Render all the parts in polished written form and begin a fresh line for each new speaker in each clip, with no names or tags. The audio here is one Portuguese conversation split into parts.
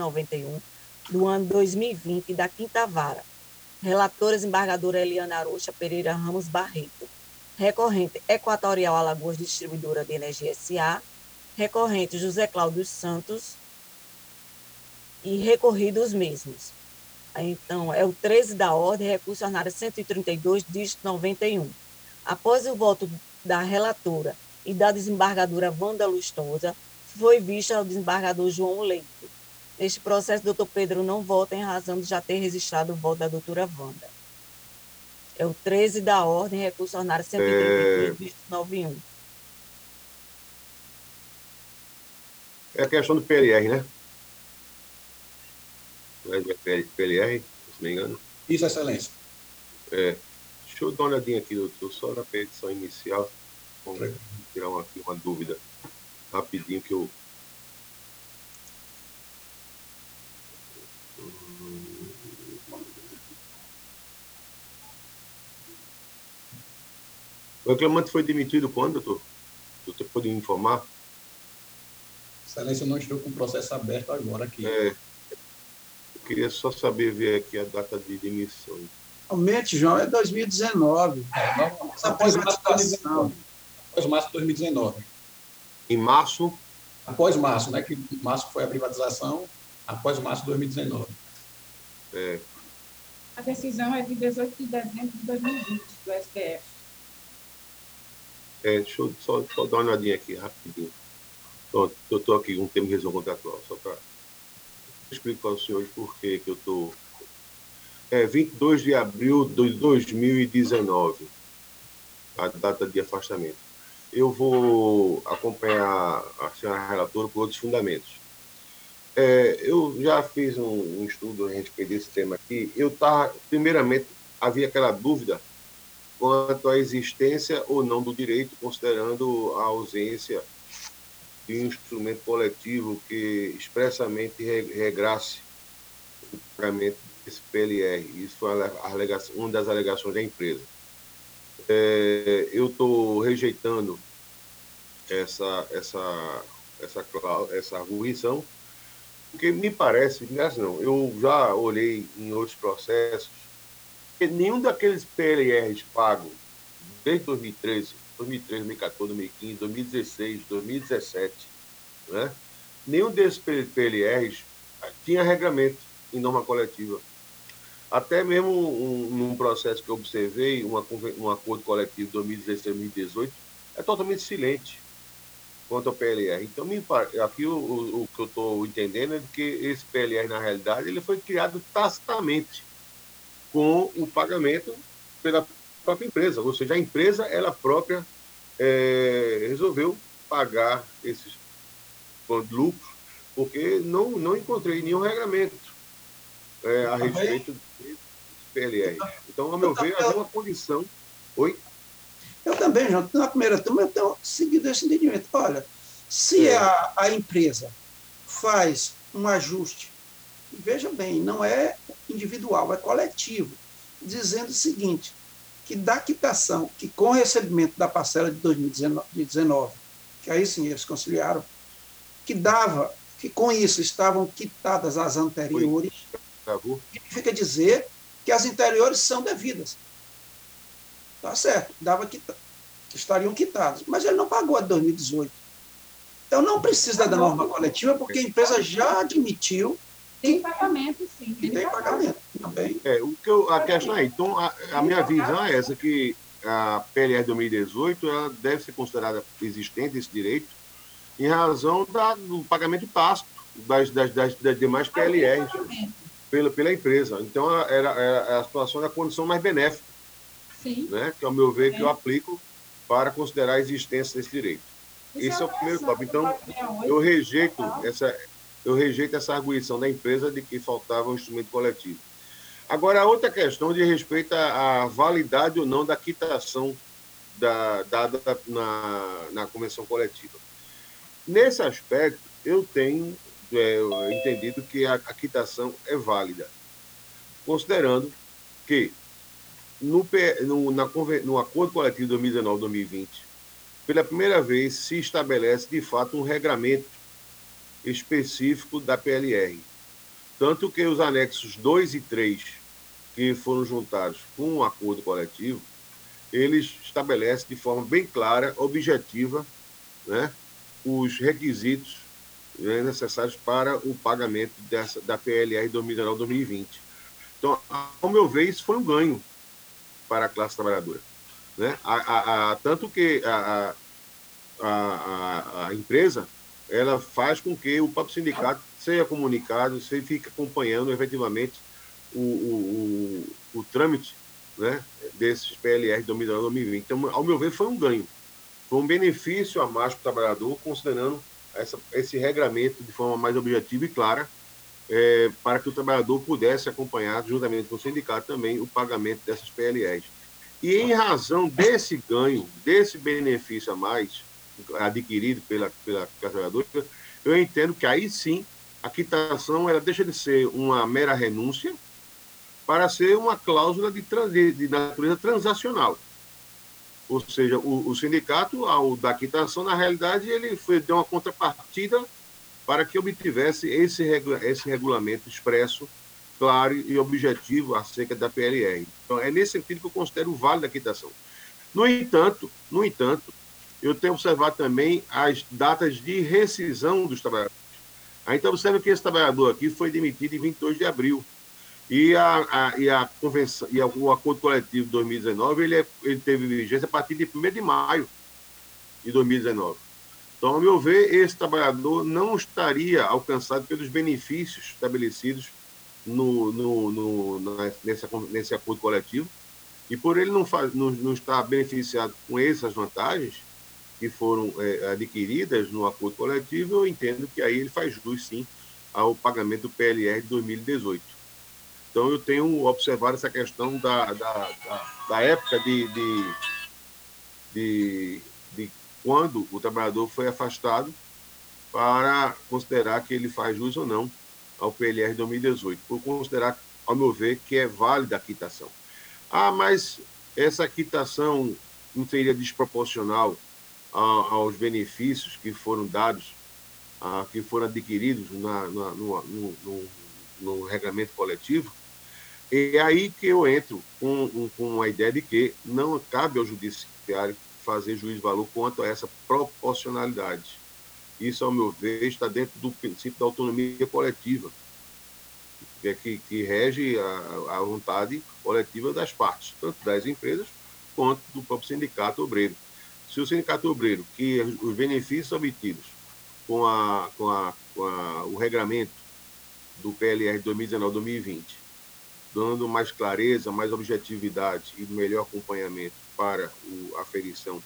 91, do ano 2020, da Quinta Vara. Relatora, desembargadora Eliana Arocha Pereira Ramos Barreto. Recorrente, Equatorial Alagoas Distribuidora de Energia S.A. Recorrente, José Cláudio Santos. E recorridos os mesmos. Então, é o 13 da ordem, recurso ordinário 132, dígito 91. Após o voto da relatora e da desembargadora Wanda Lustosa, foi vista ao desembargador João Leito. Neste processo, doutor Pedro não vota em razão de já ter registrado o voto da doutora Wanda. É o 13 da ordem, recurso ordinário 132, dígito 91.
É a questão do PLR, né? PLR, se não me engano.
Isso, Excelência.
Deixa eu dar uma olhadinha aqui, doutor, só na petição inicial. Vamos tirar uma dúvida rapidinho que eu... O reclamante foi demitido quando, doutor? Você pode me informar?
Excelência, eu não estou com o processo aberto agora aqui.
Eu queria só saber, ver aqui a data de demissão.
Realmente, João, é 2019.
Após março de 2019. Após março de 2019.
Em março?
Após março, né? Que março foi a privatização, após março de 2019.
A decisão é de 18 de dezembro de 2020, do STF.
Deixa eu só dar uma olhadinha aqui, rapidinho. Pronto, eu estou aqui com um termo de resolução contratual, só para explicar para os senhores por que eu estou... 22 de abril de 2019, a data de afastamento. Eu vou acompanhar a senhora relatora por outros fundamentos. Eu já fiz um estudo a respeito desse tema aqui. Primeiramente, havia aquela dúvida quanto à existência ou não do direito, considerando a ausência de um instrumento coletivo que expressamente regrasse o pagamento desse PLR. Isso foi uma das alegações da empresa. Eu estou rejeitando essa arguição, porque me parece, não, eu já olhei em outros processos, que nenhum daqueles PLRs pagos desde 2013, 2014, 2015, 2016, 2017, né? Nenhum desses PLRs tinha regramento em norma coletiva. Até mesmo num processo que eu observei, um acordo coletivo de 2016-2018, é totalmente silente quanto ao PLR. Então, aqui o que eu estou entendendo é que esse PLR, na realidade, ele foi criado tacitamente com o pagamento pela própria empresa. Ou seja, a empresa, ela própria, resolveu pagar esses lucros, porque não encontrei nenhum regramento a respeito desse PLR. Então, ao meu ver, havia uma condição... Oi?
Eu também, João, na primeira turma, eu tenho seguido esse entendimento. Olha, se a empresa faz um ajuste, veja bem, não é individual, é coletivo, dizendo o seguinte, que da quitação, que com o recebimento da parcela de 2019, que aí sim eles conciliaram, que dava, que com isso estavam quitadas as anteriores, significa dizer que as anteriores são devidas. Tá certo, estariam quitados, mas ele não pagou a de 2018. Então, não precisa da norma coletiva, porque a empresa já admitiu
tem pagamento, sim.
Que tem pagamento também.
A questão é, então, a minha visão é essa, que a PLR 2018 ela deve ser considerada existente, esse direito, em razão do pagamento tácito das demais PLRs pela empresa. Então, era a situação da condição mais benéfica.
Sim.
Né? Que, ao meu ver, que eu aplico para considerar a existência desse direito. Esse é o primeiro tópico. Então, eu rejeito essa arguição da empresa de que faltava um instrumento coletivo. Agora, a outra questão diz respeito à validade ou não da quitação dada na convenção coletiva. Nesse aspecto, eu tenho entendido que a quitação é válida, considerando que no acordo coletivo 2019-2020, pela primeira vez se estabelece, de fato, um regramento específico da PLR. Tanto que os anexos 2 e 3, que foram juntados com o acordo coletivo, eles estabelecem de forma bem clara, objetiva, né, os requisitos, né, necessários para o pagamento da PLR 2019-2020. Então, ao meu ver, isso foi um ganho para a classe trabalhadora. Né? Tanto que a empresa ela faz com que o próprio sindicato seja comunicado, você fique acompanhando efetivamente o trâmite, né, desses PLR 2019-2020. Então, ao meu ver, foi um ganho. Foi um benefício a mais para o trabalhador, considerando esse regramento de forma mais objetiva e clara, para que o trabalhador pudesse acompanhar, juntamente com o sindicato, também o pagamento dessas PLRs. E, em razão desse ganho, desse benefício a mais adquirido pela trabalhadora, eu entendo que aí sim a quitação ela deixa de ser uma mera renúncia para ser uma cláusula de natureza transacional. Ou seja, o sindicato, ao dar quitação, na realidade, ele deu uma contrapartida para que obtivesse esse regulamento expresso, claro e objetivo acerca da PLR. Então, é nesse sentido que eu considero válida a quitação. No entanto, eu tenho observado também as datas de rescisão dos trabalhadores. A gente observa que esse trabalhador aqui foi demitido em 22 de abril. E a convenção, o acordo coletivo de 2019 ele teve vigência a partir de 1º de maio de 2019. Então, ao meu ver, esse trabalhador não estaria alcançado pelos benefícios estabelecidos nesse acordo coletivo, e por ele não estar beneficiado com essas vantagens que foram adquiridas no acordo coletivo, eu entendo que aí ele faz jus, sim, ao pagamento do PLR de 2018. Então, eu tenho observado essa questão da época de quando o trabalhador foi afastado para considerar que ele faz jus ou não ao PLR 2018, por considerar, ao meu ver, que é válida a quitação. Mas essa quitação não seria desproporcional aos benefícios que foram dados, que foram adquiridos no regulamento coletivo? É aí que eu entro com a ideia de que não cabe ao judiciário fazer juízo de valor quanto a essa proporcionalidade. Isso, ao meu ver, está dentro do princípio da autonomia coletiva, que rege a vontade coletiva das partes, tanto das empresas quanto do próprio sindicato obreiro. Se o sindicato obreiro, que os benefícios obtidos com o regramento do PLR 2019-2020, dando mais clareza, mais objetividade e melhor acompanhamento para a aferição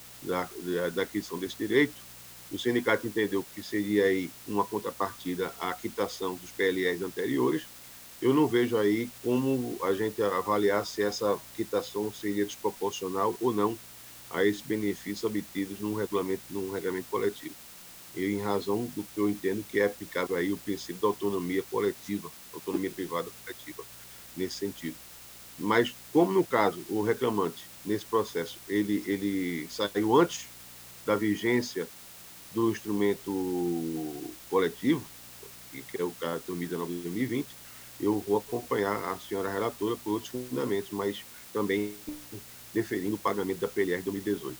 da aquisição desse direito, o sindicato entendeu que seria aí uma contrapartida à quitação dos PLRs anteriores. Eu não vejo aí como a gente avaliar se essa quitação seria desproporcional ou não a esses benefícios obtidos num regulamento coletivo. E em razão do que eu entendo que é aplicável aí o princípio da autonomia coletiva, autonomia privada coletiva, nesse sentido. Mas, como no caso, o reclamante, nesse processo, ele saiu antes da vigência do instrumento coletivo, que é o caso de 2019-2020, eu vou acompanhar a senhora relatora por outros fundamentos, mas também deferindo o pagamento da PLR 2018.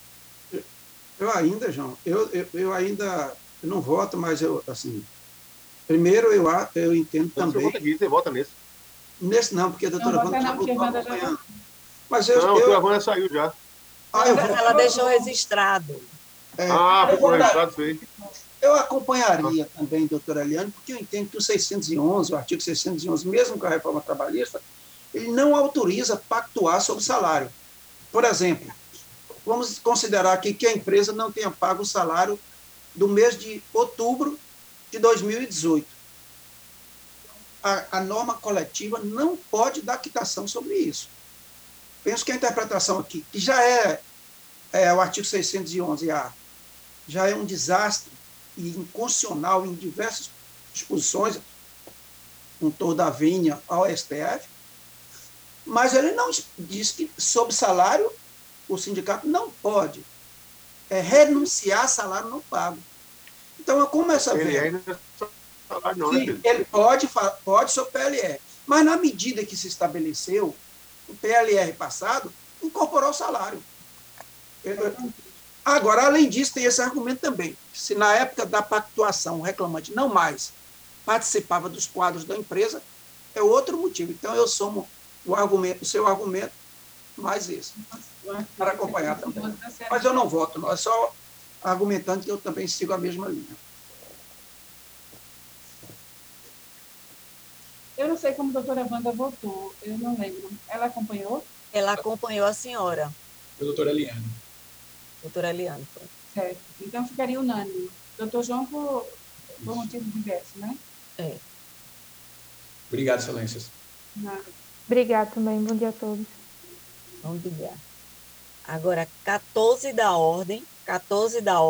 Eu ainda, João, eu ainda não voto, mas primeiro eu entendo
Então,
também...
Você vota nesse.
Nesse não, porque a doutora Wanda já botou acompanhando. Mas
não, a doutora Wanda saiu já.
Ela deixou registrado.
Ficou registrado, sim.
Eu acompanharia também, doutora Eliane, porque eu entendo que o 611, o artigo 611, mesmo com a reforma trabalhista, ele não autoriza pactuar sobre salário. Por exemplo, vamos considerar aqui que a empresa não tenha pago o salário do mês de outubro de 2018. A norma coletiva não pode dar quitação sobre isso. Penso que a interpretação aqui, que já é o artigo 611-A, já é um desastre e inconstitucional em diversas disposições, com toda a vinha ao STF, mas ele não diz que, sob salário, o sindicato não pode renunciar a salário não pago. Então, como essa
PLR
verba...
não é salário, não, né,
Sim,
Pedro?
ele pode ser o PLR. Mas, na medida que se estabeleceu, o PLR passado incorporou o salário. Agora, além disso, tem esse argumento também. Se na época da pactuação o reclamante não mais participava dos quadros da empresa, é outro motivo. Então, eu somo o seu argumento mais esse, para acompanhar também. Mas eu não voto, não, é só argumentando que eu também sigo a mesma linha.
Eu não sei como a doutora Wanda votou, eu não lembro. Ela acompanhou?
Ela acompanhou a senhora,
A doutora Eliane.
doutora Eliane.
Certo. Então, ficaria unânime. Doutor João, por motivo diverso, né?
É.
Obrigado, excelências.
Nada.
Obrigada também. Bom dia a todos.
Bom dia. Agora, 14 da ordem